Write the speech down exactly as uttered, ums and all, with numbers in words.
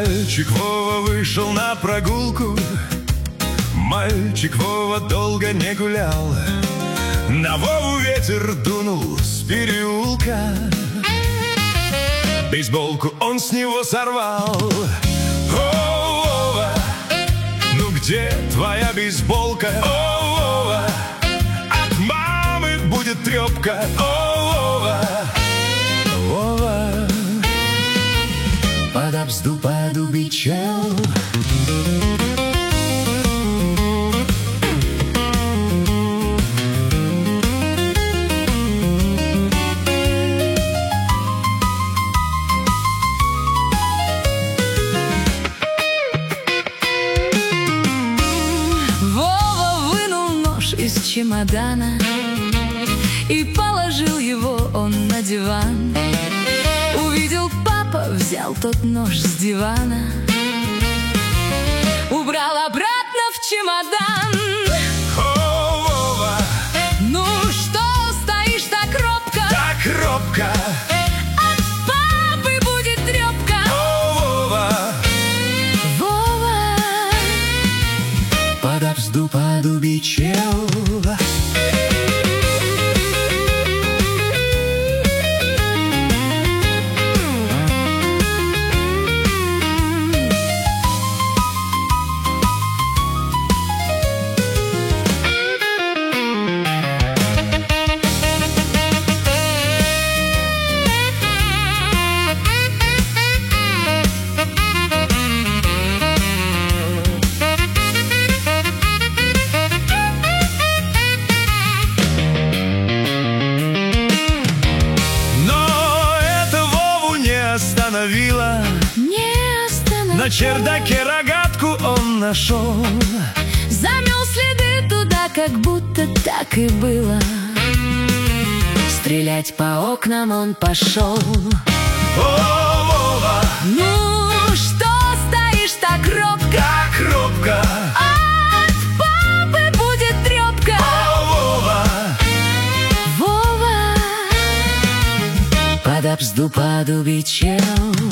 Мальчик Вова вышел на прогулку. Мальчик Вова долго не гулял. На Вову ветер дунул с переулка. Бейсболку он с него сорвал. О, Вова, ну где твоя бейсболка? О, Вова, от мамы будет трепка. О, Вова, Вова, под бзду подубичал. Из чемодана и положил его он на диван. Увидел папа, взял тот нож с дивана, убрал обратно в чемодан. О, Вова, ну что стоишь так робко? Так робко. От папы будет трепка. О, Вова, Вова, под бзду подубичал. Остановила. Не остановила. На чердаке рогатку он нашел. Замел следы туда, как будто так и было. Стрелять по окнам он пошел. О, Вова, ну что стоишь так робко? Так робко. От папы будет трепка. О, Вова, Вова, под бзду подубичал.